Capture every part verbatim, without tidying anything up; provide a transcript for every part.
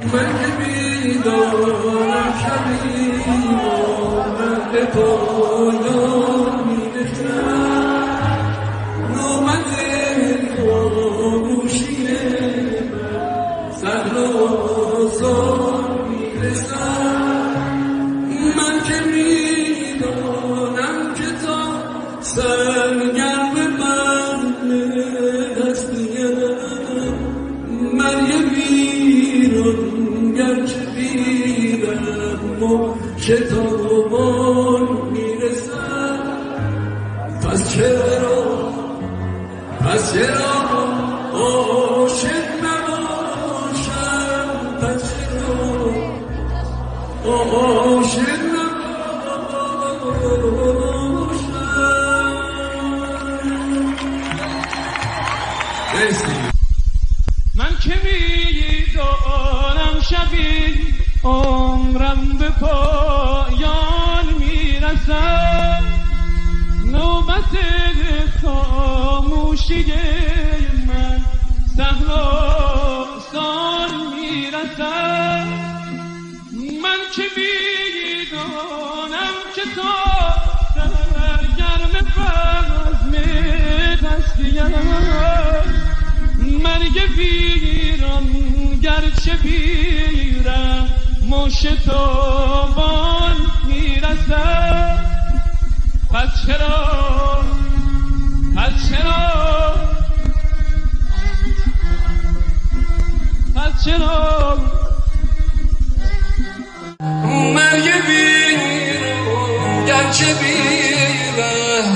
من که میدانم شبیارم به پایان میرسم نوبت خاموشی من سهل و آسان میرسم من که میدانم که تا سرگرم من هستیم مرگ ویران گرچه بیرم و شتابان میرسم پس چرا پس چرا عاشق نباشم پس چرا عاشق نباشم من که میدانم شبی عمرم به پایان میرسد نوبت خاموشی من سهل و آسان میرسد من که میدانم که تا سرگرم بزم دستیم مرگ ویران گرچه بیرم مشتابان میرسد پس چرا پس چرا پس چرا مرگ ویران گرچه بیرم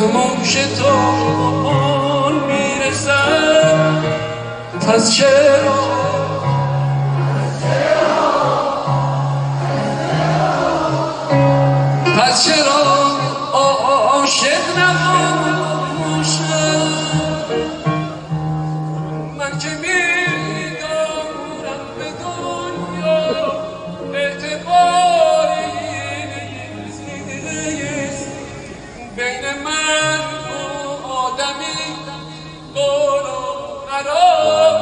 مشتابان میرسد پس چرا پس چرا عاشق نباشم من که میدارم به دنیا اعتباری نیست بین من و آدمی قول و قرار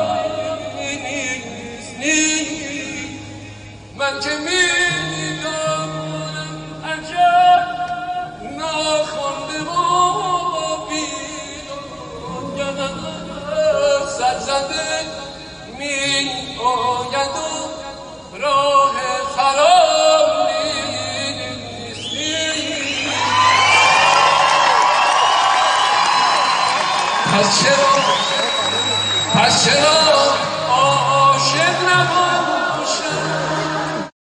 من که میدانم عجب ناخوانده و بیدانم سرزده می آید و راه خراب نیست پس چرا پس چرا